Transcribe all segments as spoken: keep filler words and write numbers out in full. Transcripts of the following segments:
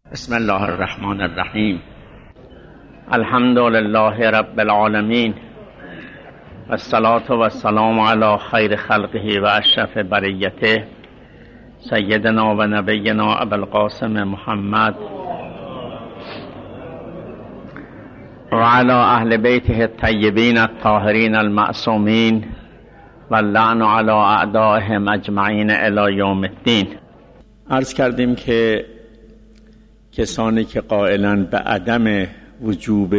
بسم الله الرحمن الرحیم. الحمد لله رب العالمین و الصلاة و السلام علی خیر خلقه و اشرف بریته سیدنا و نبینا ابوالقاسم محمد و علی اهل بیته الطیبین الطاهرین المعصومین و اللعن علی اعدائهم اجمعین الی یوم الدین. عرض کردیم که کسانی که قائلن به عدم وجوب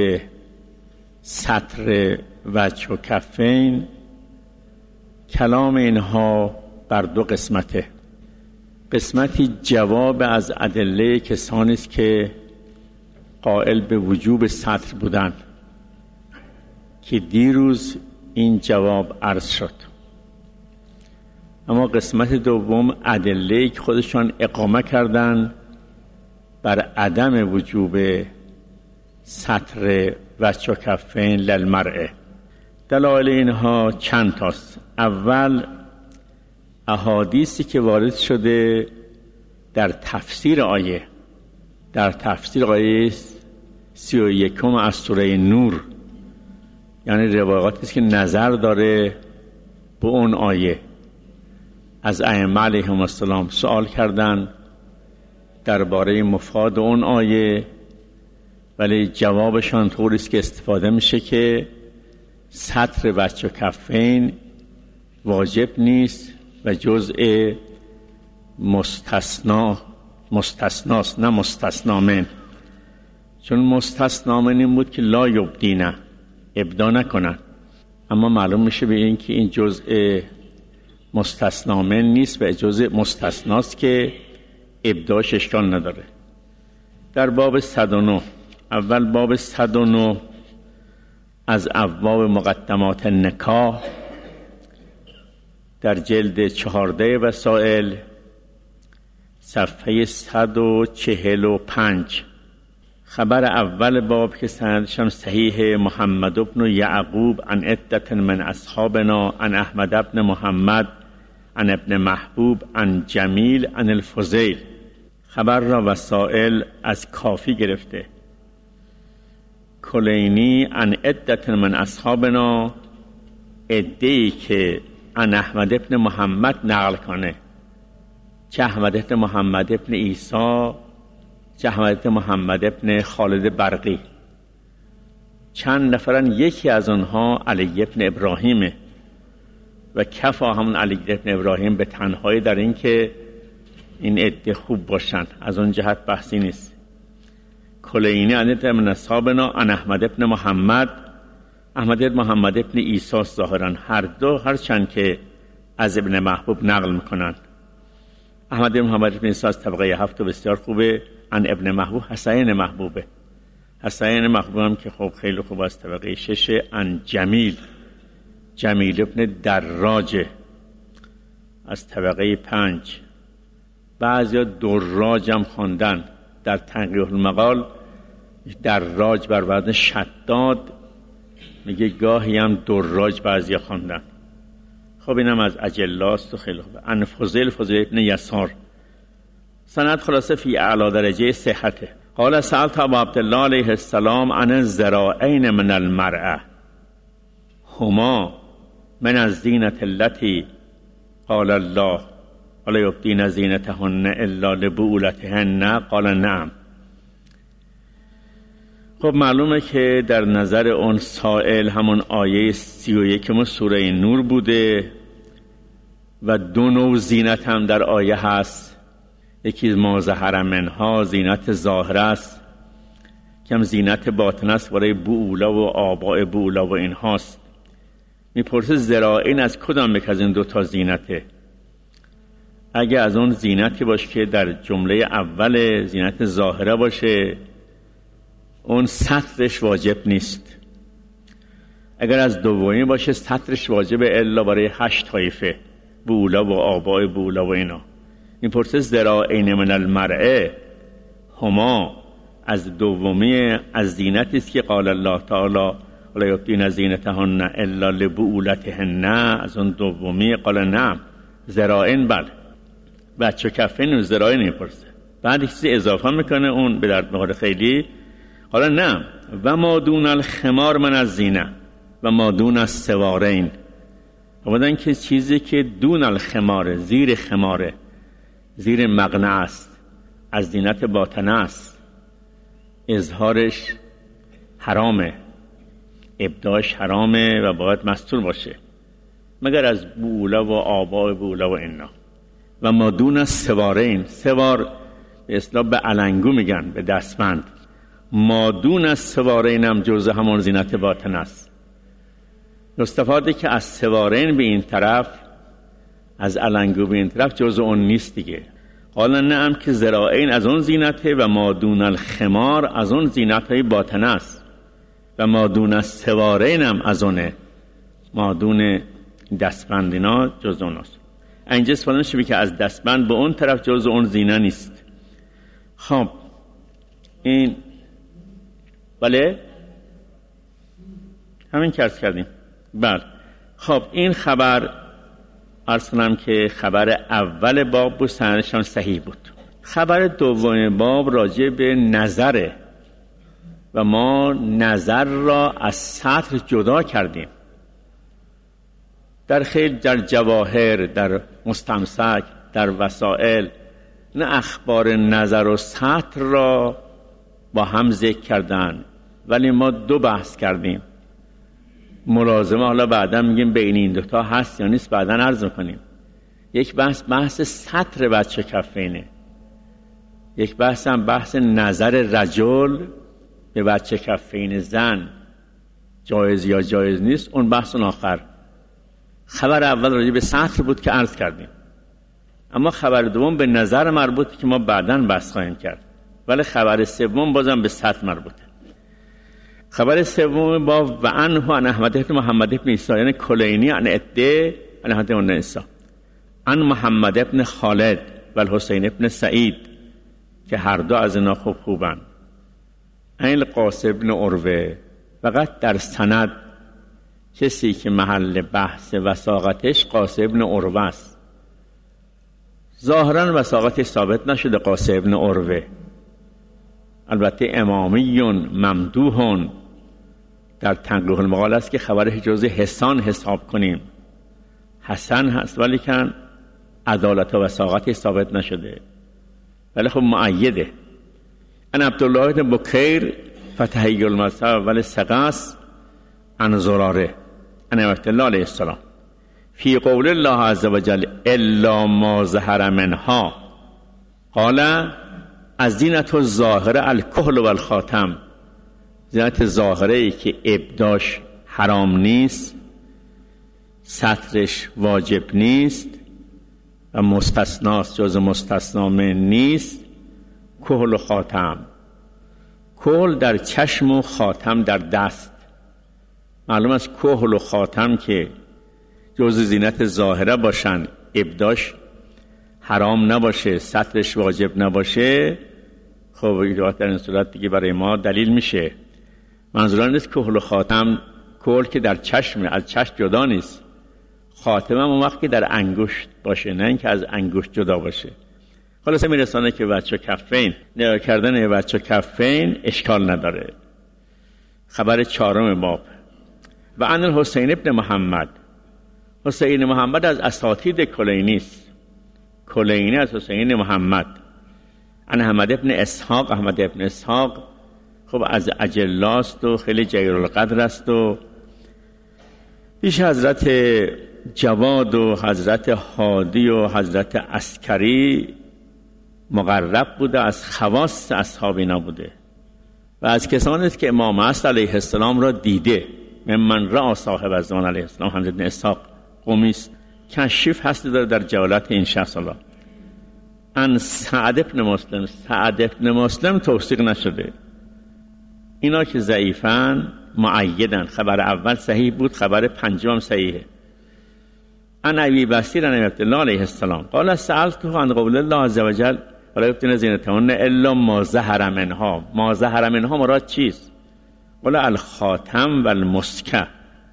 ستر وجه و کفین، کلام اینها بر دو قسمته. قسمتی جواب از ادله کسانی است که قائل به وجوب ستر بودند که دیروز این جواب عرض شد. اما قسمت دوم ادله که خودشان اقامه کردند بر عدم وجوب ستر وجه و کفین للمرء. دلایل اینها چند تاست. اول، احادیثی که وارد شده در تفسیر آیه در تفسیر آیه سی و یکم از سوره نور، یعنی روایاتی است که نظر داره به اون آیه. از ائمه علیهم السلام سوال کردند درباره مفاد اون آیه، ولی جوابشان طوری است که استفاده میشه که ستر وجه و کفین واجب نیست و جزء مستثنا مستثناست، نه مستثنا من. چون مستثنا من این بود که لا یبدینه، ابدا نکنن، اما معلوم میشه به این که این جزء مستثنا من نیست و جزء مستثناست که ابداش اشکال نداره. در باب صد و نه، اول باب صد و نه از ابواب مقدمات نکاح در جلد چهارده وسائل صفحه صد و چهل و پنج. خبر اول باب که سندش هم صحیح، محمد بن یعقوب عن عدة من اصحابنا عن احمد بن محمد عن ابن محبوب عن جمیل عن الفضیل. خبر را وسائل از کافی گرفته. کلینی عن عدة من اصحابنا، عده‌ای که عن احمد ابن محمد نقل کنه، چه احمد ابن محمد ابن عیسی، چه احمد ابن محمد ابن خالد برقی. چند نفرن، یکی از آنها علی ابن ابراهیمه و کفا همون علی ابن ابراهیم به تنهایی در این که این عده خوب باشن، از اون جهت بحثی نیست. کلینی عن عدة من اصحابنا عن احمد ابن محمد، احمد ابن محمد ابن عیسی ظاهرا، هر دو هر چند که از ابن محبوب نقل میکنن. احمد ابن محمد ابن عیسی از طبقه هفت و بسیار خوبه. عن ابن محبوب حسین محبوبه، حسین محبوب هم که خب خیلی خوب از طبقه ششه. عن جمیل، جمیل ابن دراجه از طبقه پنج. بعضیا دراج هم خواندن. در تنقیح المقال دراج بر وزن شداد میگه، گاهی هم دراج بعضیا خواندن. خب اینم از اجلاست و خیلی خوبه. عن فضیل، فضیل ابن یسار. سند خلاصه فی اعلی درجه صحته. قال سألت ابا عبدالله علیه السلام عن الذراعین من المرأة هما من الزینة التي قال الله ولا یبدین زینتهن الا لبعولتهن قال نعم. خب معلومه که در نظر اون سائل همون آیه سی و یکم سوره نور بوده و دو نوع زینت هم در آیه هست. یکی ما ظهر منها، زینت ظاهر است، که هم زینت باطن است برای بعولا و آباء بعولا و این هاست. میپرسه ذراعین از کدام یک از این دو تا زینته؟ اگه از اون زینتی باشه که در جمله اول زینت ظاهره باشه، اون سترش واجب نیست. اگر از دومی باشه سترش واجبه، الا برای هشت طایفه، بعولا و آباء بعولا و اینا. این پرسه ذراعین من المرأة هما از دومی از زینتی است که قال الله تعالی ولا یبدین زینتهن الا لبعولتهن، از اون دومی قال نعم. ذراعین بله، بچه کفین و ذراعین. این پرسه بعد چیزی اضافه میکنه اون به درد میخوره خیلی. حالا نه و ما دون الخمار من از زینه و ما دون السوارین، بودن که چیزی که دون الخماره، زیر خماره، زیر مقنعه است، از زینت باطنه است، اظهارش حرامه، ابداعش حرامه و باید مستور باشه مگر از بوله و آباء بوله و اینا. و ما دون السوارین، سوار به اصطلاح به علنگو میگن، به دستبند. ما دون السوارین هم جزء همون زینت باطن است. استفاده که از سوارین به این طرف، از علنگو به این طرف، جزء اون نیست دیگه. حالا نه هم که ذراعین از اون زینته و ما دون الخمار از اون زینت های باطن است و ما دون السوارین هم از اونه، ما دون دستبند اینا جزء اون است. اینجا استفاده میشه که از دستبند به اون طرف جزء اون زینه نیست. خب این بله همین که عرض کردیم. بله خب این خبر عرض کنم که خبر اول باب بود، سندشان صحیح بود. خبر دوم باب راجع به نظره و ما نظر را از سطر جدا کردیم. در خیلی در جواهر، در مستمسک، در وسائل نه اخبار نظر و سطر را با هم ذکر کردن، ولی ما دو بحث کردیم. ملازمه حالا بعدا میگیم بین این دوتا هست یا نیست، بعدا عرض میکنیم. یک بحث بحث سطر بچه کفینه، یک بحث هم بحث نظر رجل به بچه کفین زن جایز یا جایز نیست، اون بحث اون آخر. خبر اول راجع به سطر بود که عرض کردیم، اما خبر دوم به نظر مربوطه که ما بعداً بحث خواهیم کرد، ولی خبر سوم بازم به سطر مربوطه. خبر سوم با و عنه عن احمد بن محمد بن عیسی، یعنی کلینی عن عده عن احمد بن عیسی عن محمد بن خالد و الحسین بن سعید که هر دو از اینا خوب خوبن، عن القاسم بن عروه. فقط در سند کسی که محل بحث وثاقتش قاسم بن عروه است. ظاهرا وثاقتش ثابت نشده قاسم بن عروه، البته امامیون ممدوحون در تنقیح المقال است که خبرش جزء حسان حساب کنیم، حسن هست ولی کن عدالت و وثاقتش ثابت نشده، ولی خب معیده. ان عبدالله بن بکیر فتحی المذهب ولی سقاس عن زراره ان عبدالله علیه السلام فی قول الله عز وجل الا ما ظهر منها قال الزینة الظاهره الکحل و الخاتم. زینت ظاهره ای که ابداش حرام نیست، سطرش واجب نیست و مستثناست، جز مستثنامه نیست، کحل و خاتم. کحل در چشم و خاتم در دست. معلوم است کحل و خاتم که جز زینت ظاهره باشن، ابداش حرام نباشه، سطرش واجب نباشه، خب ایجاد در این صورت دیگه برای ما دلیل میشه. منظورم نیست کحل و خاتم، کحل که در چشم، از چشم جدا نیست، خاتم هم اون وقت که در انگشت باشه، نه اینکه از انگشت جدا باشه. خلاصه میرسانه که بچه کفین، نگاه کردن بچه کفین اشکال نداره. خبر چهارم باب و عن الحسین ابن محمد. حسین محمد از اساتید کلینی است، کلینی از حسین محمد. عن احمد ابن اسحاق، احمد ابن اسحاق خب از اجلاست و خیلی جلیل القدر است و پیش حضرت جواد و حضرت هادی و حضرت عسکری مقرب بوده، از خواص اصحاب اینا بوده و از کسانی است که امام عصر علیه السلام را دیده. ممن را صاحب الزمان علیه السلام حمد بن اسحاق قمی است، کشف هست داره در جولت این شخص الله. ان سعد بن مسلم، سعد بن مسلم توثیق نشده، اینا که ضعیفن معیدن. خبر اول صحیح بود، خبر پنجم صحیحه. ان ابی بصیر ان عبدالله علیه السلام قال سألته عن قول الله عز وجل ولا یبدین زینتهن الا ما ظهر منها. ما ظهر منها مراد چیست؟ قال الخاتم و المسکه.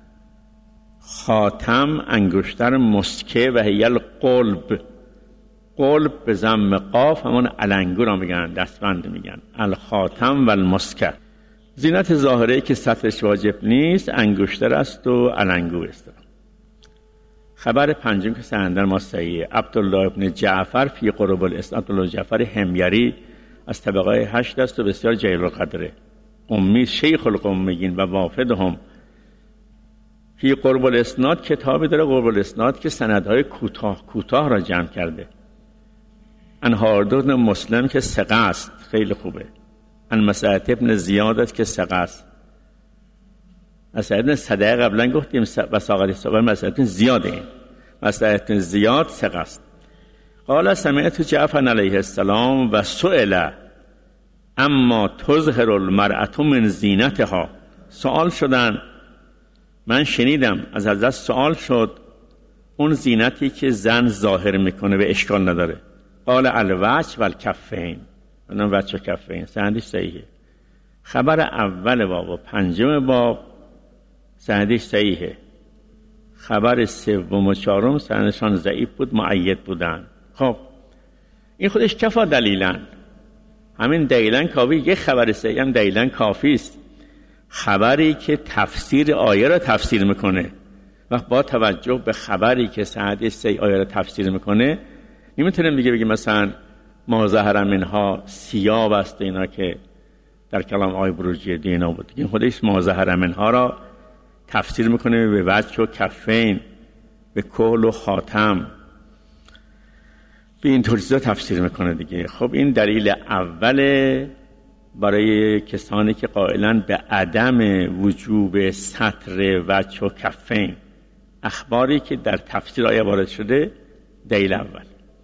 خاتم انگشتر، مسکه و هی القلب قلب به ضم قاف همون علنگو را میگن، دستبند میگن. الخاتم و المسکر، زینت ظاهره که سطرش واجب نیست، انگشتر است و علنگو است. خبر پنجم که سندر ما صحیحه، عبدالله ابن جعفر فی قرب الاسناد، عبدالله جعفر حمیری از طبقه هشت است و بسیار جلیل القدره. امی شیخ القمیین و وافدهم فی قرب الاسناد، کتابی داره قرب الاسناد که سندهای کوتاه کوتاه را جمع کرده. ان هاردون مسلم که ثقه است، خیلی خوبه. ان مسعد ابن زیاد است که ثقه است. مسعد ابن صدقه قبلا گفتیم وساقت صحابه مسعد ابن زیاده، این مسعد ابن زیاد ثقه است. قال سمعت جعفر علیه السلام و سئل اما تظهر المرأة من زینتها، سوال شدن، من شنیدم از حضرت سوال شد اون زینتی که زن ظاهر میکنه و اشکال نداره. قال الوجه و الکفین، اونم وجه و کفین، سندش صحیحه. خبر اول باب و پنجم باب سندش صحیحه. خبر سوم و چهارم سندشان ضعیف بود، مؤید بودن. خب این خودش کفا دلیلن، همین دلیلن کافی، یک خبر صحیح هم دلیلن کافی است. خبری که تفسیر آیه را تفسیر میکنه و با توجه به خبری که سندش صحیح آیه را تفسیر میکنه، نمیتونیم دیگه بگیم مثلا ما ظهر منها سیاب است اینا که در کلام آیه بروجی دینا بود. این خودش ما ظهر منها را تفسیر میکنه به وجه و کفین، به کحل و خاتم، به این طور چیزا تفسیر میکنه دیگه. خب این دلیل اوله برای کسانی که قائلن به عدم وجوب سطر وجه و کفین، اخباری که در تفسیر آیه وارد شده، دلیل اول.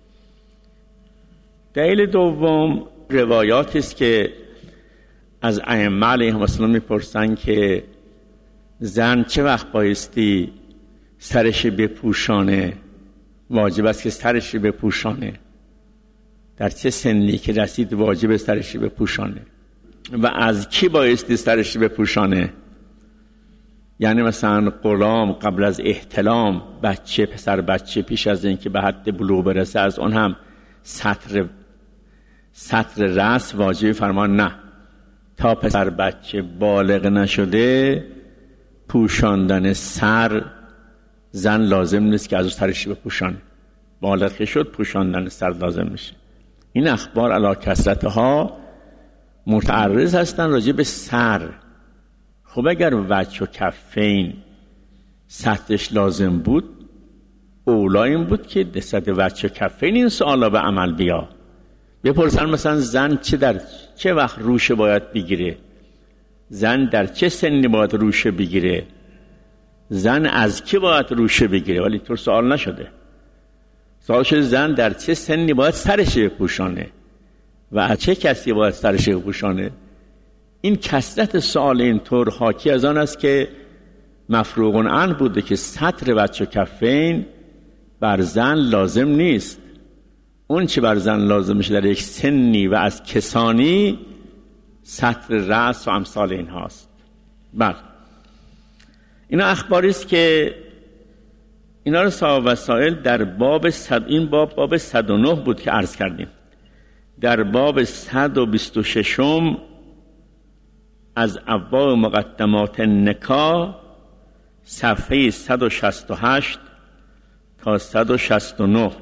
دلیل دوم روایاتی است که از ائمه علیهم السلام میپرسن که زن چه وقت بایستی سرش بپوشانه، واجب است که سرش بپوشانه، در چه سنی که رسید واجب سرش بپوشانه و از کی بایستی سرش بپوشانه. یعنی مثلا غلام قبل از احتلام، بچه، پسر بچه پیش از اینکه به حد بلوغ برسه، از اون هم سطر سطر رأس واجب فرمان نه، تا پسر بچه بالغ نشده پوشاندن سر زن لازم نیست که از سرش بپوشانه. بالغ شد پوشاندن سر لازم میشه. این اخبار علی کثرتها متعرض هستن راجع به سر. خب اگر وجه و کفین سطرش لازم بود، اولا این بود که دست وجه و کفین این سوالا به عمل بیا. بپرسن مثلا زن چه در چه وقت روشه باید بگیره، زن در چه سنی باید روشه بگیره، زن از کی باید روشه بگیره، ولی طور سوال نشده. سوال شده زن در چه سنی باید سرش بپوشانه و از چه کسی باید سرش بپوشانه. این کثرت سوال اینطور حاکی از آن است که مفروغ عنه بوده که سطر وجه و کفین بر زن لازم نیست. اون چه بر زن لازم میشه در یک سنی و از کسانی، سطر رأس و امثال این هاست. بله اینا اخباری است که اینا رو صاحب وسائل در باب صد، این باب باب صد و نه بود که عرض کردیم. در باب صد و بیست و ششم از ابواب مقدمات نکاح صفحه صد و شصت و هشت تا صد و شصت و نه.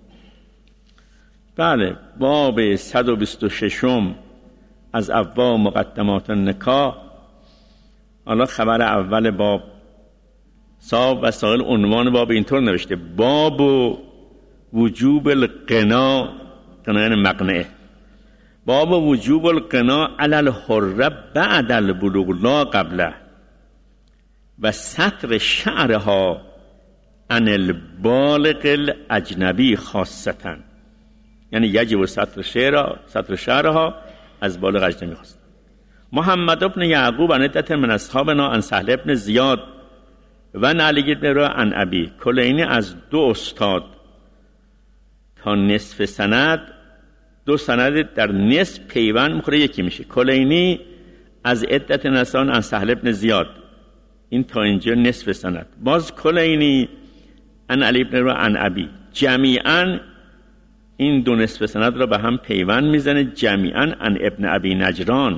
بله باب صد و بیست و ششم از ابواب مقدمات نکاح. حالا خبر اول باب، صاحب وسائل عنوان باب اینطور نوشته: باب وجوب القنا، قنا یعنی مقنعه، باب وجوب القنا علی الحره بعد البلوغ لا قبله و ستر شعرها عن البالغ الاجنبی خاصتا. یعنی یجب ستر شعرها ستر شعرها از بالغ اجنبی خاص. محمد ابن یعقوب عن عدت من اصحابنا عن سهل ابن زیاد و علی بن را عن ابی، کلینی از دو استاد تا نصف سند، دو سند در نصف پیوند میخوره یکی میشه. کلینی از عدت نسان عن سهل ابن زیاد، این تا اینجا نصف سند. باز کلینی عن علی بن را عن ابی، جمیعا این دو نصف سند را به هم پیوند میزنه. جمیعاً عن ابن ابی نجران،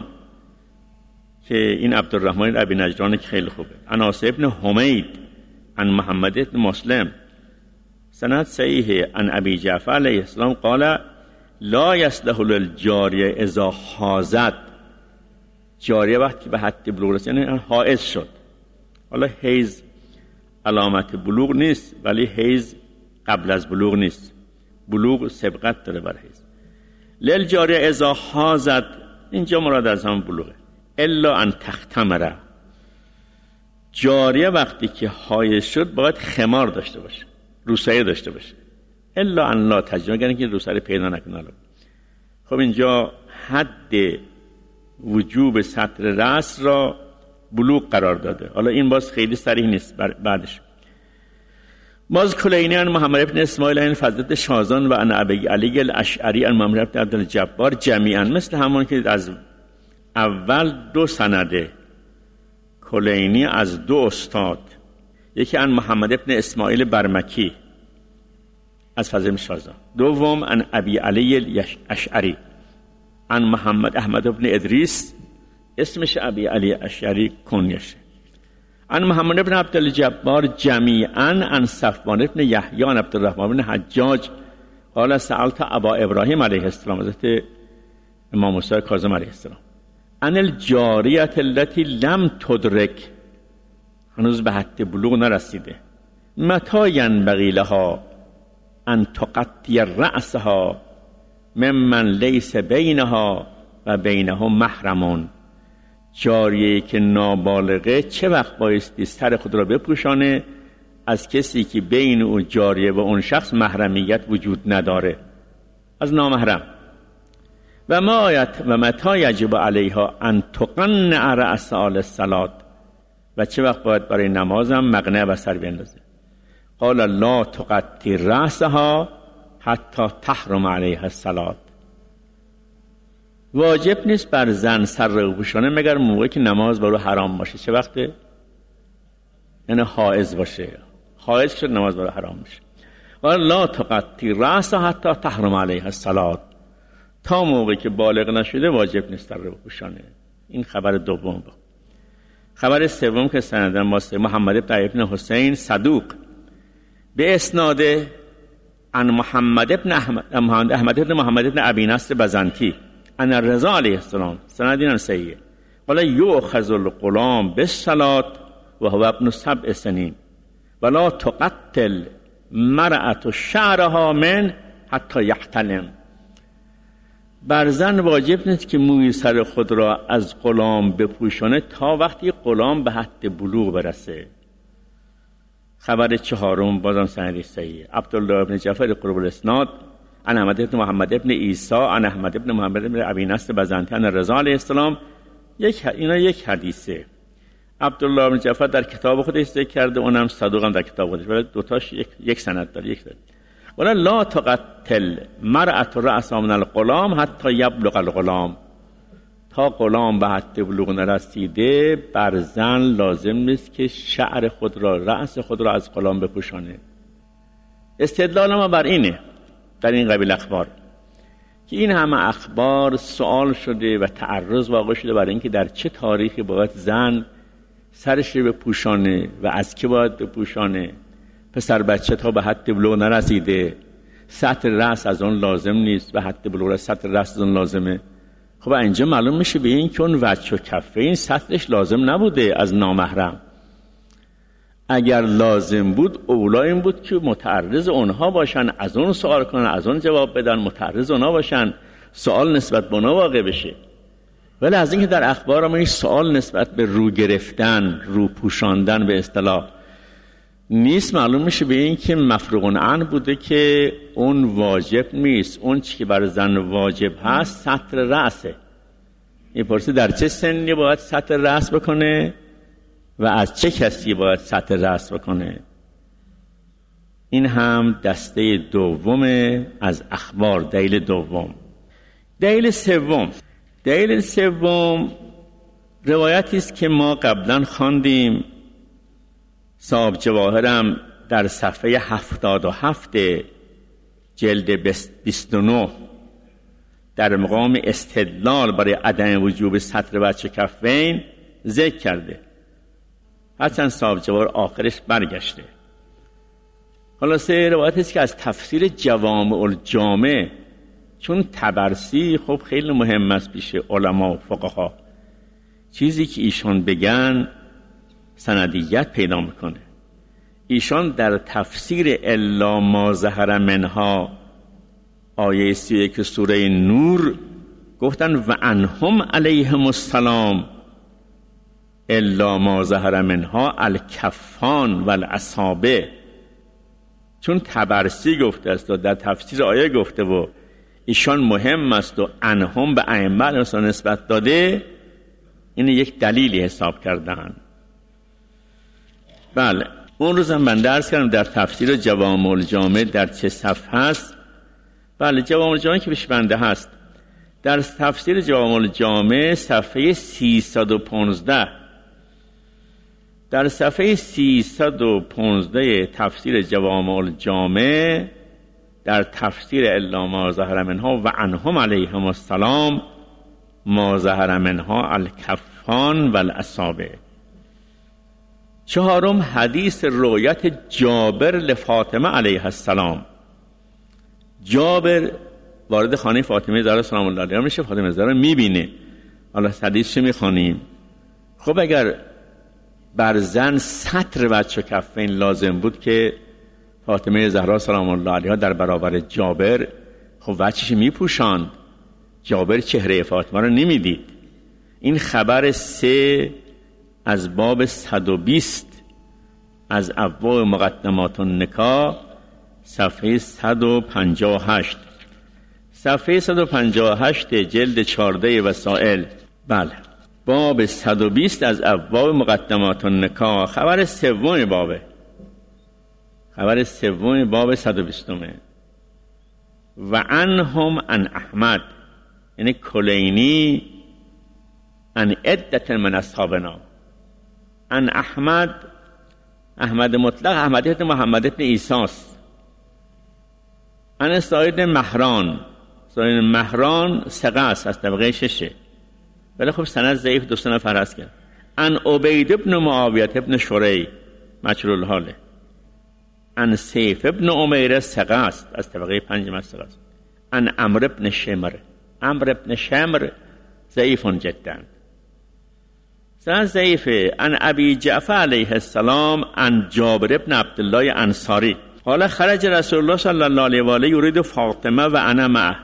که این عبدالرحمن ابی نجران که خیلی خوبه. عن عاصم ابن حمید عن محمد ابن مسلم، سند صحیحه. عن ابی جعفر علیه السلام قال لا یصلح للجاریه اذا حاضت، جاریه وقتی به حد بلوغ رسید یعنی حائض شد. حالا حیض علامت بلوغ نیست، ولی حیض قبل از بلوغ نیست، بلوغ سبقت داره بر حیض. للجاریه اذا حاضت، اینجا مراد از هم بلوغه. الا ان تختمره، جاریه وقتی که حائض شد باید خمار داشته باشه، روسری داشته باشه. الا ان لا تجد، یعنی که روسری پیدا نکنه. خب اینجا حد وجوب ستر رأس را بلوغ قرار داده. حالا این باز خیلی صریح نیست. بعدش باز کلینی عن محمد بن اسماعیل عن فضلت شازان و عن ابی علی الاشعری عن محمد بن عبدالجبار جمیعا، مثل همون که از اول دو سنده. کلینی از دو استاد، یکی عن محمد بن اسماعیل برمکی از فضل بن شازان، دوم عن ابی علی الاشعری عن محمد احمد بن ادریس، اسمش ابی علی اشعری کنیشه. عن محمد بن عبدالجبار جمیعا عن صفوان بن یحیی عن عبدالرحمن بن حجاج قال سألت ابا ابراهیم علیه السلام، حضرت امام موسی کاظم علیه السلام، عن الجاریة التي لم تدرک، هنوز به حد بلوغ نرسیده، متى ينبغي لها ان تقطع رأسها ممن لیس بینها و بینه محرمون، جاریه که نابالغه چه وقت بایستی سر خود را بپوشانه از کسی که بین او جاریه و اون شخص محرمیت وجود نداره، از نامحرم. و ما آیت و متى یجب علیها ان تقنع رأسها للصلاة، و چه وقت باید برای نمازم مقنعه و سر بیندازه. قال لا تقطع رأسها حتی تحرم علیها الصلاة، واجب نیست بر زن سر رو بپوشانه مگر موقعی که نماز برای حرام باشه. چه وقته؟ یعنی حائض باشه. حائض شد نماز برای حرام میشه. قال لا تقطع رأسها حتی تحرم علیها الصلاة، تا موقعی که بالغ نشده واجب نیست سر رو بپوشانه. این خبر دوم. خبر سوم که سندن واسه محمد بن ابن حسین صدوق به اسناد عن محمد بن احمد احمد بن محمد بن ابی نصر بزنتی عن رضا علیه السلام، سندین صحیحه. ولا یؤخذ الغلام بالصلاة وهو ابن سبع سنین ولا تقتل مرأة شعرها من حتی یحتلم، بر زن واجب نیست که موی سر خود را از غلام بپوشانه تا وقتی غلام به حد بلوغ برسه. خبر چهارم بازم سند صحیح. عبدالله بن جعفر قرب الاسناد عن احمد بن محمد بن عیسی عن احمد بن محمد بن ابی نصر بزنتی عن رضا علیه السلام، یک اینا یک حدیثه. عبدالله بن جعفر در کتاب خودش ذکر کرده، اونم صدوق هم در کتاب خودش، ولی دو تاش یک یک سند داره. یک داره ولا لا تقتل مرأة رأسها من الغلام حتی یبلغ الغلام، تا غلام به حد بلوغ نرسیده بر زن لازم نیست که شعر خود را، رأس خود را از غلام بپوشانه. استدلال ما بر اینه در این قبیل اخبار که این همه اخبار سوال شده و تعرض واقع شده برای اینکه در چه تاریخی باید زن سرش رو بپوشانه و از که باید بپوشانه. پسر بچه تا به حد بلوغ نرسیده سطر رأس از اون لازم نیست، به حد بلوغ سطر رأس از اون لازمه. خب اینجا معلوم میشه به این که اون وجه و کفه این سطرش لازم نبوده از نامحرم. اگر لازم بود اولا این بود که متعرض اونها باشن، از اون سوال کنن، از اون جواب بدن، متعرض اونها باشن، سوال نسبت به اونها واقع بشه. ولی از اینکه در اخبار ما این سوال نسبت به رو گرفتن، رو پوشاندن به اصطلاح نیست، معلوم میشه به این که مفروغ عنه بوده که اون واجب نیست. اون چی که بر زن واجب هست سطر رأسه. این پرسه در چه سنی باید سطر رأس بکنه و از چه کسی باید سطر رأس بکنه. این هم دسته دوم از اخبار. دلیل دوم. دلیل سوم دلیل سوم روایتی است که ما قبلا خواندیم، صاحب جواهرم در صفحه هفتاد و هفت جلد بیست و نه در مقام استدلال برای عدم وجوب ستر بچه کفین ذکر کرده. حسن صاحب جوار آخرش برگشته. خلاصه روایت است که از تفسیر جوامع الجامع، چون تبرسی خب خیلی مهم است پیش علما و فقها، چیزی که ایشان بگن سندیت پیدا میکنه. ایشان در تفسیر الا ما ظهر منها آیه سی و یک سوره نور گفتن و انهم علیهم السلام الا ما ظهر منها الکفان و الاصابع. چون تبرسی گفته است و در تفسیر آیه گفته و ایشان مهم است و انهم به ائمه رسول نسبت داده، این یک دلیلی حساب کردن. بله، اون روزم من درس کردم در تفسیر جوامع الجامع در چه صفحه هست. بله، جوامع الجامع که پیش بنده هست، در تفسیر جوامع الجامع صفحه سیصد و پانزده، در صفحه سیصد و پانزده تفسیر جوامع الجامع در تفسیر الا ما ظهر منها و عنهم علیهم السلام ما ظهر منها الکفان و الاصابع. چهارم حدیث رویت جابر لفاطمه علیه السلام. جابر وارد خانه فاطمه زهرا سلام الله علیها میشه، فاطمه زهرا میبینه. حالا حدیث چه میخوانیم؟ خب اگر بر زن ستر بچه کفین لازم بود که فاطمه زهرا سلام الله علیها در برابر جابر خب بچه‌ش میپوشاند، جابر چهره فاطمه رو نمیدید. این خبر سه از باب صد و بیست از ابواب مقدمات النکاح صفحه صد و پنجاه و هشت، صفحه صد و پنجاه و هشت جلد چهارده وسائل. بله، باب صد و بیست از ابواب مقدمات النکاح، خبر سوم بابه، خبر سوم باب صد و بیست. و عنهم عن احمد، یعنی کلینی، عن عدت من اصحابنا. عن احمد، احمد مطلق احمد ابن محمد ابن عیسی است. عن سعید مهران، سعید مهران ثقه است، از طبقه ششه، ولی خب سند ضعیف، دو سه نفر هست کرد. عن عبید ابن معاویه ابن شری مجهول الحاله. عن سیف ابن عمیر ثقه است، از طبقه پنج ثقه است. عن عمرو ابن شمر، عمرو ابن شمر ضعیف جدا، سند ضعیفه. عن ابی جعفر علیه السلام عن جابر ابن عبدالله انصاری قال خرج رسول الله صلی الله علیه و آله یرید فاطمه و انا معه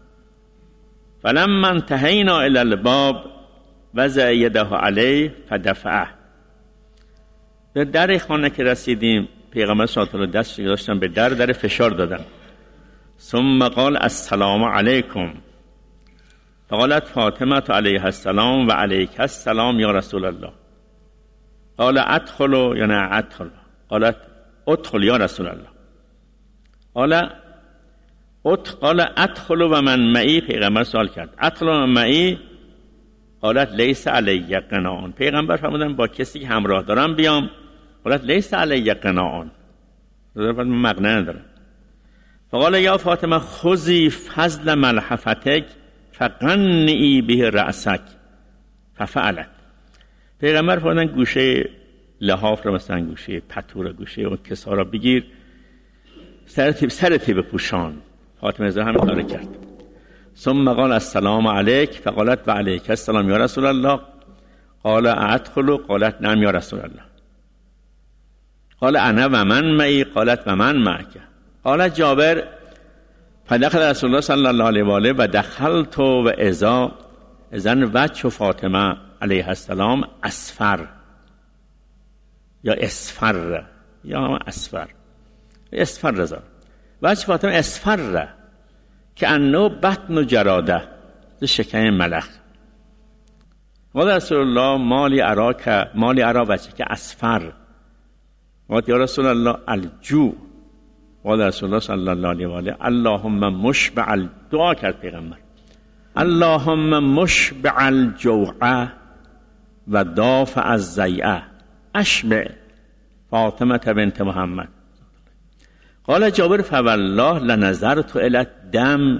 فلما انتهینا الی الباب وضع یده علیه فدفعه. در در خانه که رسیدیم پیغمبر صلی الله علیه و آله دستش گذاشتن به در، در فشار دادن. ثم قال السلام علیکم فقالت فاطمه علیها السلام و علیک السلام یا رسول الله. قال ادخل یا نه ادخل؟ قالت ادخل یا رسول الله. قال ات قال ادخل و من معی، پیغمبر سوال کرد ادخل و من معی؟ قالت لیس علی قناعون، پیغمبر فرمودن با کسی که همراه دارم بیام. قالت لیس علی قناعون، من مقنعه ندارم. فقال یا فاطمه خذی فضل ملحفتک فقنعی به رأسک ففعلت. پیغمبر فرمودن گوشه لحاف رو، مثلا گوشه پتو، گوشه اون کسا را بگیر، سرتی سرتی بپوشان. فاطمه زهرا همین کارو کرد. ثم قال السلام علیک فقالت و علیک السلام یا رسول الله. قال ادخل؟ قالت نعم یا رسول الله. قال انا و من معی؟ قالت و من معک. قال جابر فدخل رسول الله صلی الله علیه و آله و دخلت و اذا اذن وجه فاطمه علیه السلام اصفر یا اصفر یا اصفر اصفر رضا وجه فاطمه اصفر که انه بطن و جراده، شکم ملخ. قال رسول الله مالی اراک مالی ارا وجه که اصفر. قال یا رسول الله الجوع. قال رسول الله صلی الله علیه و آله اللهم مشبع، دعا کرد پیغمبر اللهم مشبع الجوع و دافع الضیعه اشبع فاطمه بنت محمد. قال جابر فوالله لنظرت الی الدم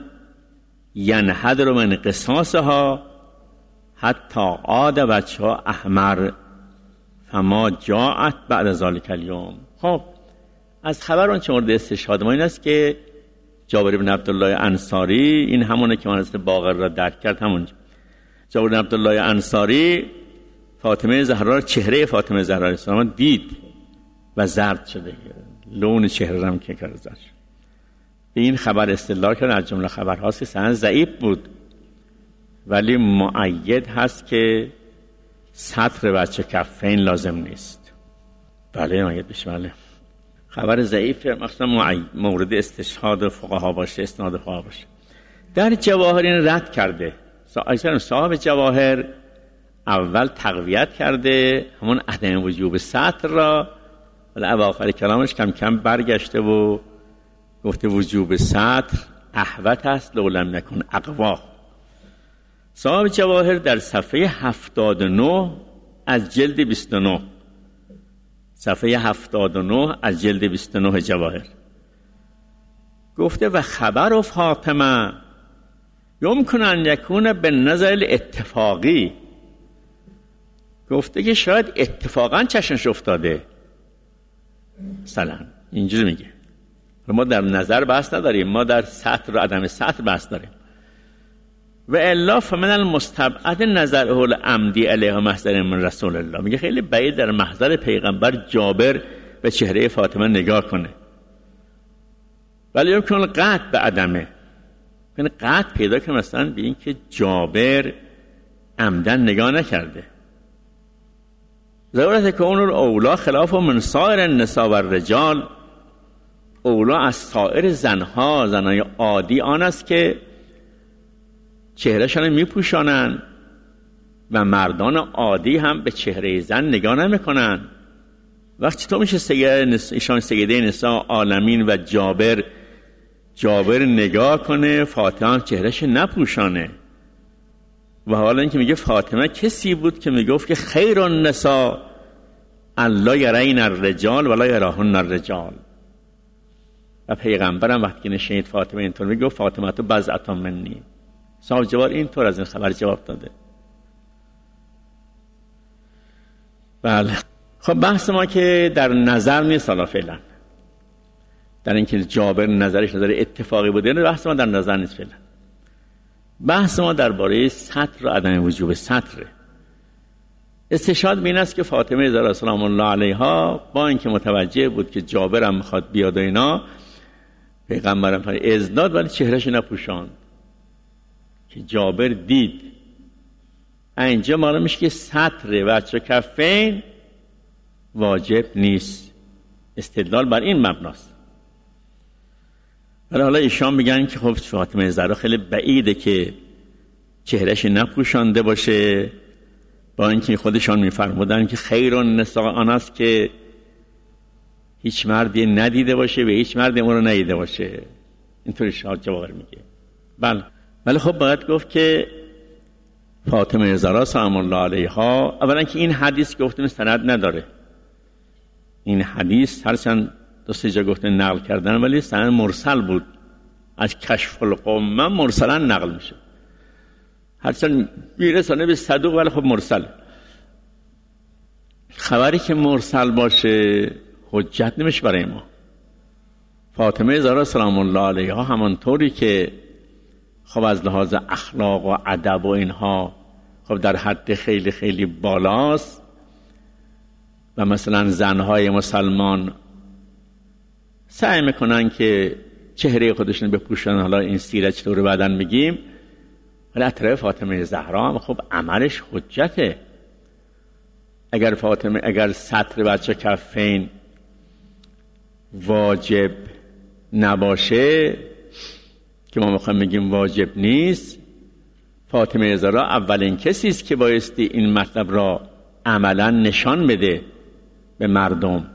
ینحدر من قصاصها حتی عاد وجهها احمر فما جاءت بعد ذلك اليوم. خب از خبر اون چه مورد استشهاد ما این است که جابر بن عبدالله انصاری، این همونه که من است باقر را درک کرد، همونجا جابر بن عبدالله انصاری فاطمه زهرا، چهره فاطمه زهرا اسلام دید و زرد شده، لون چهره هم که کرد زرد. به این خبر استدلال کرد، از جمله خبرهاست که سند ضعیف بود ولی مؤید هست که سطر بچه کفین لازم نیست. بله مؤید بشه. بله خبر ضعیف مثلا مورد استشهاد فقها باشه، اسناد فقها باشه. در جواهر این رد کرده، صاحب جواهر اول تقویت کرده همون عدم وجوب سطر را، ولی اواخر کلامش کم کم برگشته و گفته وجوب سطر احوط است لو لم نکن اقوا. صاحب جواهر در صفحه هفتاد و نه از جلد بیست و نه، صفحه هفتاد و نه از جلد بیست و نه جواهر گفته و خبر فاطمه یمکن ان یکون به نظر اتفاقی، گفته که شاید اتفاقا چشمش افتاده، مثلا اینجوری میگه. ما در نظر بحث نداریم، ما در سطر و عدم سطر بحث داریم. و الا فمن المستبعد نظره العمدی علیه محضر من رسول الله، میگه خیلی بعید در محضر پیغمبر جابر به چهره فاطمه نگاه کنه، ولی یمکن قطع به عدمه، یعنی قطع پیدا کنه مثلا به این که جابر عمدن نگاه نکرده. ضرورت که اون اولا خلاف من سایر النساء و الرجال، اولا از سایر زنها، زنهای عادی آن است که چهرهشان میپوشانن و مردان عادی هم به چهره زن نگاه نمیکنن. وقتی تو میشه سیده ایشان سیده نساء عالمین و جابر جابر نگاه کنه فاطمه چهرهش نپوشانه. و حالا اینکه میگه فاطمه کسی بود که میگفت که خیر النساء الله یرین الرجال ولا یراهن الرجال، و پیغمبرم وقتی نشینید فاطمه اینطور میگه فاطمه تو بضعة منی. صاحب جوار اینطور از این خبر جواب داده. بله خب بحث ما که در نظر نیست، حالا فعلا در اینکه جابر نظرش نظر اتفاقی بوده، بحث ما در نظر نیست فعلا. بحث ما درباره سطر و عدم وجوب سطر. استشهاد به این است که فاطمه زهرا سلام الله علیها با اینکه متوجه بود که جابر هم میخواد بیاد و اینا، پیغمبرم فرمود اذن داد ولی چهرهش نپوشاند که جابر دید. اینجا معلوم میشه که سطر بچه کفین واجب نیست. استدلال بر این مبناست. ولی حالا ایشان میگن که خب فاطمه زهرا خیلی بعیده که چهرهش نپوشانده باشه، با اینکه خودشان میفرمودن که خیر النساء آن است که هیچ مردی ندیده باشه و هیچ مردی اون رو ندیده باشه. اینطوری شاه جواهر میگه. بله ولی خب باید گفت که فاطمه زهرا سلام الله علیها، اولا که این حدیث گفتیم سند نداره. این حدیث هرچند دو سه جا گفته نقل کردن ولی سند مرسل بود، از کشف القمه مرسلا نقل میشه. هرچند میرسانه به صدوق ولی خب مرسل. خبری که مرسل باشه حجت نمیشه برای ما. فاطمه زهرا سلام الله علیها همانطوری که خب از لحاظ اخلاق و ادب و اینها خب در حد خیلی خیلی بالاست، و مثلا زنهای مسلمان سعی میکنن که چهره خودشون بپوشن، حالا این سیرت چطور بعدن میگیم، ولی اطراف فاطمه زهرا هم خب عملش حجته. اگر فاطمه اگر سطر بچه کفین واجب نباشه که ما میخوایم بگیم واجب نیست، فاطمه زهرا اولین کسی است که بایستی این مطلب را عملا نشان بده به مردم.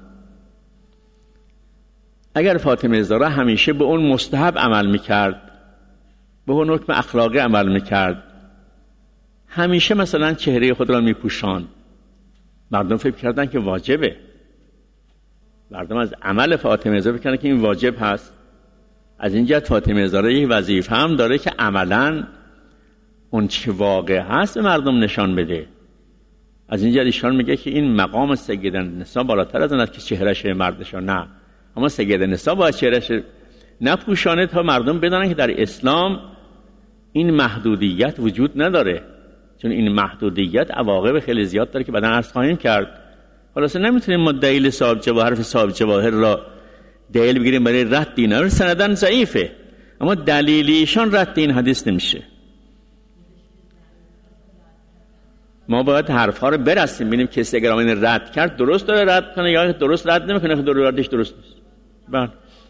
اگر فاطمه زهرا همیشه به اون مستحب عمل میکرد، به اون حکم اخلاقی عمل میکرد، همیشه مثلا چهره خود را میپوشاند، مردم فکر کردن که واجبه. مردم از عمل فاطمه زهرا بکنن که این واجب هست. از این جهت فاطمه زهرا یک وظیفه هم داره که عملاً اون چه واقع هست به مردم نشان بده. از این جهت ایشان میگه که این مقام سید النساء بالاتر از اون است که چهرهش مردشان، نه، اما سید النساء باید چهرهش نپوشانه تا مردم بدانن که در اسلام این محدودیت وجود نداره، چون این محدودیت عواقب خیلی زیاد داره که بعداً عرض خواهیم کرد. خلاصه نمیتونیم ما دلیل صاحب جواهر حرف صاحب جواهر را دلیل بگیریم برای رد این حدیث، سندن ضعیفه، اما دلیلی ایشان رد این حدیث نمیشه. ما باید حرفها رو برسیم ببینیم کسی اگر این رد کرد درست داره رد کنه یا درست رد نمیکنه که درستش درست نیست. بله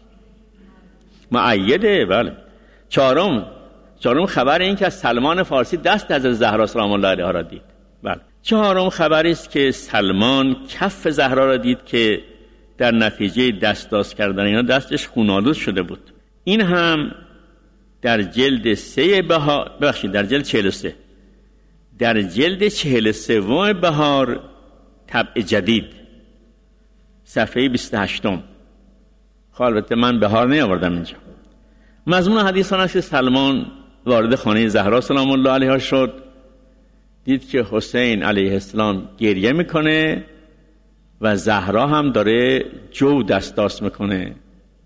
مؤیده. بله. چهارم چهارم خبر این که از سلمان فارسی دست از زهرا سلام الله علیها را دید. بله. چهارم خبری است که سلمان کف زهرا را دید که در نتیجه دستاز کردن اینا دستش خون‌آلود شده بود. این هم در جلد سه بهار، ببخشید در جلد چهل و سه، در جلد چهل و سوم بهار طبع جدید صفحه بیست و هشتم. البته من بهار نیاوردم اینجا. مضمون حدیث آن است که سلمان وارد خانه زهرا سلام الله علیها شد، دید که حسین علیه السلام گریه میکنه و زهرا هم داره جو دستاس میکنه.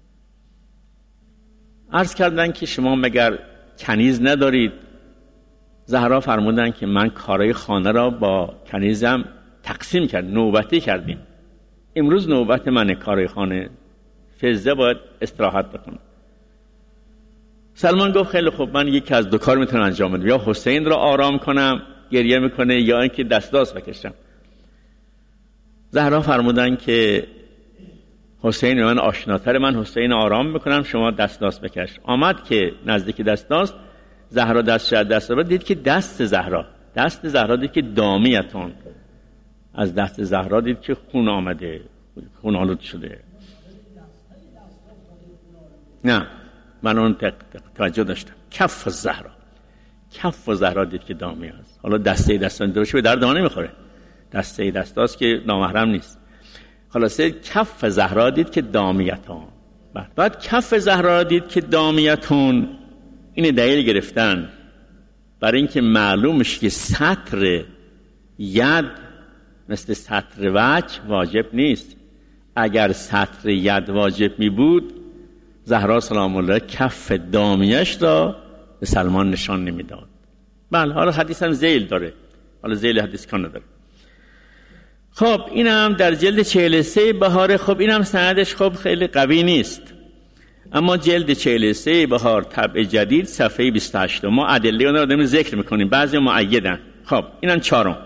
عرض کردن که شما مگر کنیز ندارید؟ زهرا فرمودن که من کارهای خانه را با کنیزم تقسیم کرد، نوبتی کردیم، امروز نوبت منه کارهای خانه، فزه باید استراحت بکنم. سلمان گفت خیلی خوب، من یکی از دو کار میتونم انجام بدم، یا حسین را آرام کنم گریه میکنه یا اینکه دستاس بکشم. زهرا فرمودن که حسین من آشناتر، من حسین آرام میکنم، شما دستاس بکش. آمد که نزدیک دستاس، زهرا دست شد دست را دید که دست زهرا دست زهرا دید که دامیتون، از دست زهرا دید که خون آمده، خون آلود شده. نه من اون توجه داشتم، کف زهرا کف زهرا دید که دامی است. حالا دسته دستان دوش به درد ما نمیخوره، دسته دستاست که نامحرم نیست. خلاصه کف زهرا دید که دامیتون. بعد کف زهرا دید که دامیتون، این دلیل گرفتن برای اینکه معلومش که سطر ید مثل سطر وجه واجب نیست. اگر سطر ید واجب می بود زهرا سلام الله کف دامیش را به سلمان نشان نمیداد. بله حالا حدیث هم ذیل داره، حالا ذیل حدیث کن نداره. خب اینم در جلد چهل و سه بهار. خب اینم سندش خب خیلی قوی نیست، اما جلد چهل و سه بهار طبع جدید صفحه بیست و هشت ما ادله اون رو داریم ذکر میکنیم، بعضی مؤیدن. خب اینم چهارم.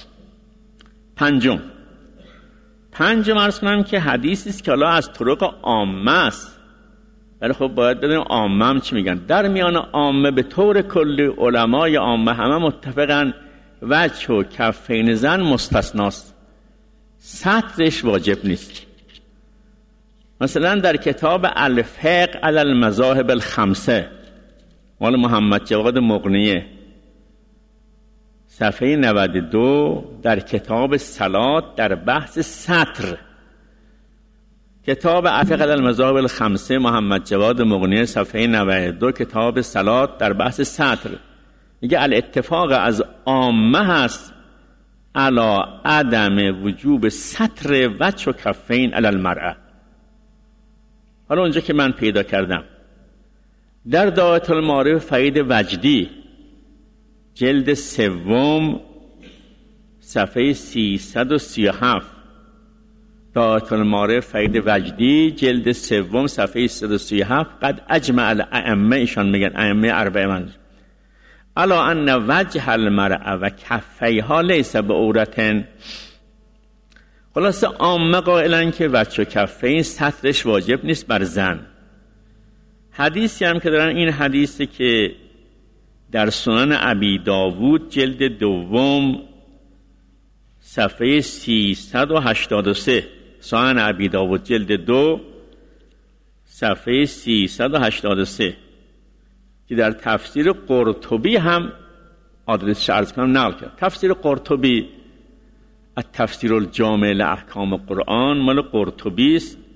پنجم پنجم عرض کنم که حدیثی است که حالا از طرق عامه است، ولی خب باید بدونیم عامه هم چی میگن. در میان عامه به طور کلی علمای عامه همه متفقن وجه و کفین زن مستثناست، سطرش واجب نیست. مثلا در کتاب الفقه علی المذاهب الخمسه مال محمد جواد مغنیه صفحه نود و دو، در کتاب صلات در بحث سطر، کتاب الفقه علی المذاهب الخمسه محمد جواد مغنیه صفحه نود و دو، کتاب صلات در بحث سطر، میگه الاتفاق از عامه هست علی عدم وجوب سطر وجه و کفین علی المرأه. حالا اونجا که من پیدا کردم در دعایت المعارف فرید وجدی جلد سوم صفحه سیصد و سی و هفت، دعایت المعارف فرید وجدی جلد سوم صفحه سیصد و سی و هفت، قد اجمع الائمه، ایشان میگن ائمه اربعه من، الا ان وجه المرأه و کفیها لیس بعورتن. خلاصه عامه قائلن که وجه و کفین سطرش واجب نیست بر زن. حدیثی هم که دارن، این حدیثی که در سنن ابی داوود جلد دوم صفحه سیصد و هشتاد و سه، سنن ابی داوود جلد دو صفحه سیصد و هشتاد و سه که در تفسیر قرطبی هم آدرسش عرض کنم نقل کرد. تفسیر قرطبی التفسیر الجامع لاحکام قرآن مال قرطبی است،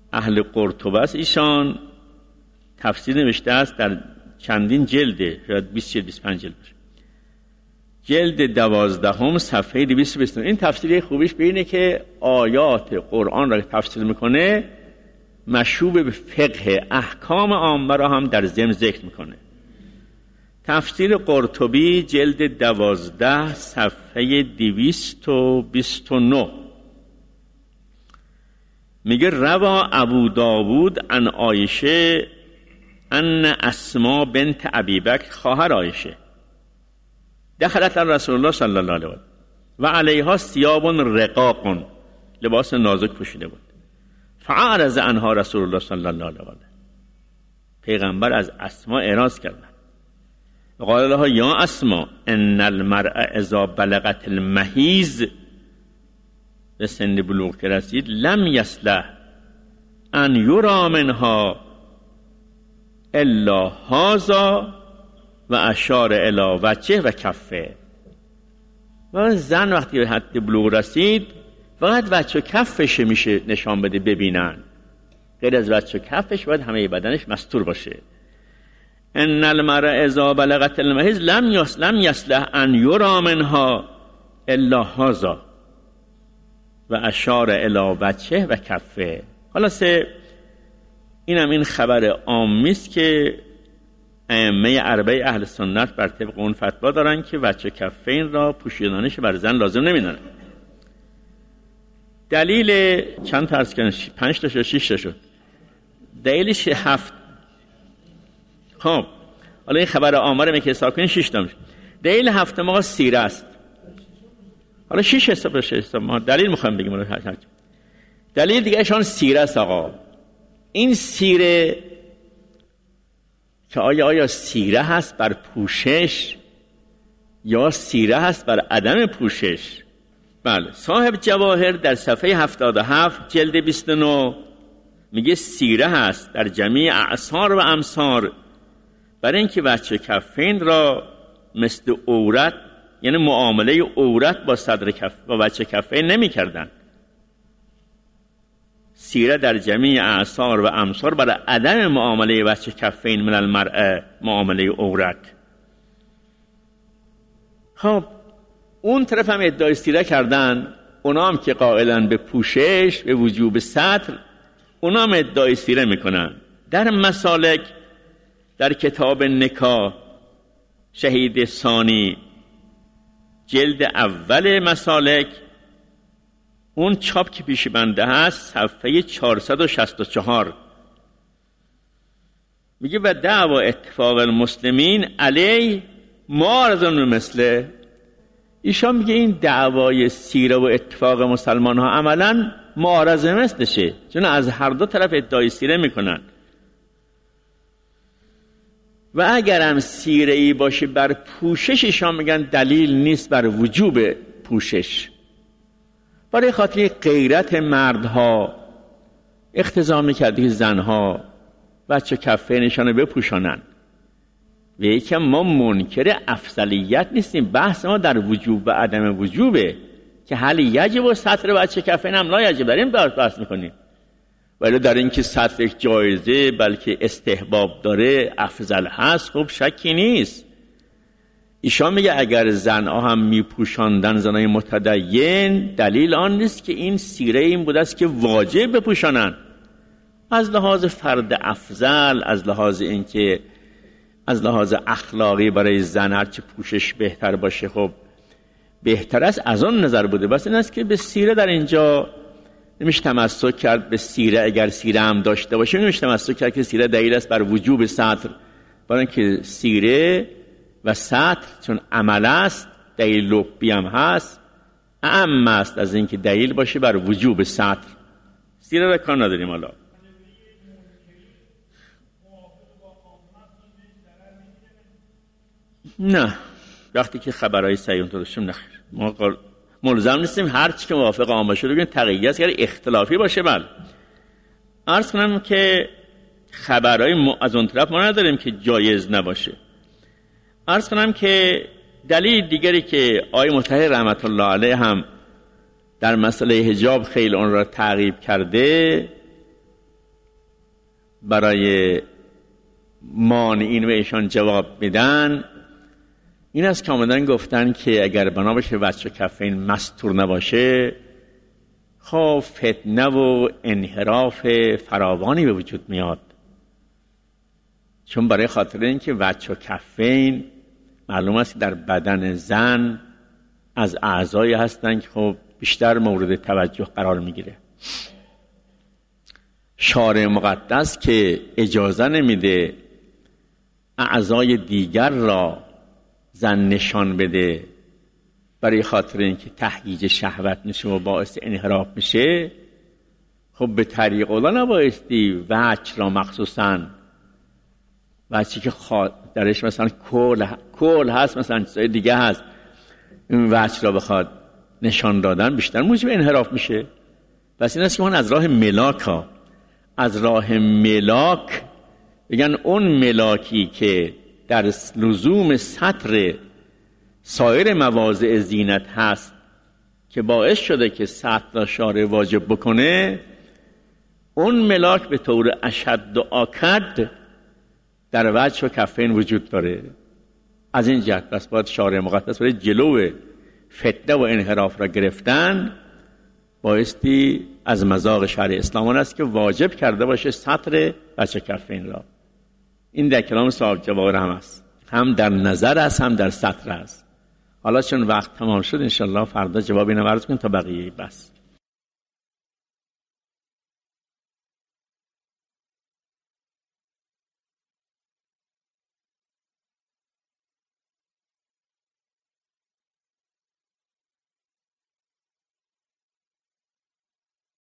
اهل قرطبه است. ایشان تفسیر نوشته است در چندین جلده، شاید بیست جلد بیست و پنج جلد باشه. جلد دوازدهم صفحه دویست و بیست. این تفسیر خوبیش به اینه که آیات قرآن را تفسیر میکنه مشوب به فقه احکام عامه را هم در ضمن ذکر میکنه. تفسیر قرطبی جلد دوازده صفحه دویست و بیست و نه میگه روا ابو داوود عن عایشه ان اسما بنت ابی بکر خواهر عایشه دخلت رسول الله صلی الله علیه و آله و علیها ثیاب رقاق، لباس نازک پوشیده بود. فعرض عنها رسول الله صلی الله علیه و آله، پیغمبر از اسما اعراض کردند. وقال لها یا اسما ان المرء اذا بلغت المحیض، به سن بلوغ که رسید، لم یصلح ان یرا منها الا هذا و اشار الی وجهه و کفه. و زن وقتی به حد بلوغ رسید فقط وجه و کفش میشه نشان بده ببینن، غیر از وجه و کفش باید همه بدنش مستور باشه. ان المرء اذا بلغت المحیض لم یصلح یصلح ان یرا منها الا هذا و اشار الی وجهه و کفه. خلاصه اینم این خبر عامی است که ائمه اربعه اهل سنت بر طبق اون فتوا دارن که وجه کفین را پوشیدنش بر زن لازم نمیدونن. دلیل چند تا عرض کردن؟ پنج تا شد شش تا شد. دلیلش هفت. خب حالا این خبر آمار می که حساب کنین شش تا میشه. دلیل هفتم آقا سیره است. حالا شش حساب بشه حساب ما دلیل میخوام بگیم. حالا دلیل دیگه شون سیره است آقا. این سیره که آیا آیا سیره هست بر پوشش یا سیره هست بر عدم پوشش؟ بله، صاحب جواهر در صفحه هفتاد و هفت جلد بیست و نه میگه سیره هست در جمیع اعصار و امصار، برای اینکه وجه کفین را مثل عورت، یعنی معامله عورت با صدر کف و وجه کفین نمی کردن. سیره در جمیع اعصار و امصار برای عدم معامله وجه کفین من المرأه، معامله عورت. خب اون طرف هم ادعای سیره کردن، اونا هم که قائلن به پوشش، به وجوب ستر، اونا هم ادعای سیره میکنن. در مسالک در کتاب نکاح شهید ثانی جلد اول مسالک، اون چاپ که پیش بنده هست صفحه چهارصد و شصت و چهار میگه و دعوا اتفاق المسلمین علی معارضون مثله. ایشان میگه این دعوای سیره و اتفاق مسلمان ها عملا معارضه مثلشه، چون از هر دو طرف ادعای سیره میکنن. و اگرم سیره ای باشه بر پوشش، ایشان میگن دلیل نیست بر وجوب پوشش، برای خاطر غیرت مردها اقتضا میکرده که زنها بچه کفه نشانه بپوشانن. و یکم ما منکر افضلیت نیستیم، بحث ما در وجوب و عدم وجوبه که هل یجب و سطر بچه کفه هم لا یجب، در این بحث میکنیم. ولی در این که سطر یک جایزه بلکه استحباب داره، افضل هست، خب شکی نیست. ایشان میگه اگر زنها هم میپوشاندن زنای متدین، دلیل آن نیست که این سیره این بوده است که واجب بپوشانن. از لحاظ فرد افضل، از لحاظ این که از لحاظ اخلاقی برای زن هرچه پوشش بهتر باشه خب بهتر است، از آن نظر بوده. بس این است که به سیره در اینجا نمیشه تمسک کرد به سیره، اگر سیره هم داشته باشه نمیشه تمسک کرد که سیره دلیل است بر وجوب سطر، برای اینکه سیره و سطر چون عمل است، دلیل لبی هم هست، اعم است از اینکه دلیل باشه بر وجوب سطر. سیره را کار نداریم. حالا نه، وقتی که خبرهای صحیح اونطور شم نخیر، ما ملزم نیستیم هر چی که موافق عام باشه بگیم تقییدی است، اگر اختلافی باشه. بله، عرض کنم که خبرهای م... از اون طرف ما نداریم که جایز نباشه. عرض کنم که دلیل دیگری که آقای مطهر رحمت الله علیه هم در مسئله حجاب خیلی اون را تعقیب کرده، برای مانعین و ایشان جواب میدن این است که آمدن گفتن که اگر بنا باشه وجه کفین مستور نباشه خب فتنه و انحراف فراوانی به وجود میاد، چون برای خاطر اینکه وجه کفین معلوم است که در بدن زن از اعضایی هستن که خب بیشتر مورد توجه قرار میگیره. شارع مقدس که اجازه نمیده اعضای دیگر را زن نشان بده برای خاطر اینکه تهییج شهوت میشه و باعث انحراف میشه، خب به طریق اولا نبایستی وجه را مخصوصا وجهی که درش مثلا کل کل هست مثلا چیزای دیگه هست این وجه را بخواد نشان دادن بیشتر موجب انحراف میشه. پس این است که من از راه ملاک ها از راه ملاک بگن اون ملاکی که در لزوم سطر سایر مواضع زینت هست که باعث شده که سطر را شارع واجب بکنه، اون ملاک به طور اشد و آکد در وجه و کفین وجود داره. از این جهت پس باید شارع مقدس برای جلو فتنه و انحراف را گرفتن بایستی از مذاق شرع اسلام است که واجب کرده باشه سطر وجه کفین را. این در کلام صاحب جواهر هم است، هم در نظر است هم در سطر است. حالا چون وقت تمام شد انشالله فردا جواب اینو عرض کنیم تا بقیه بس.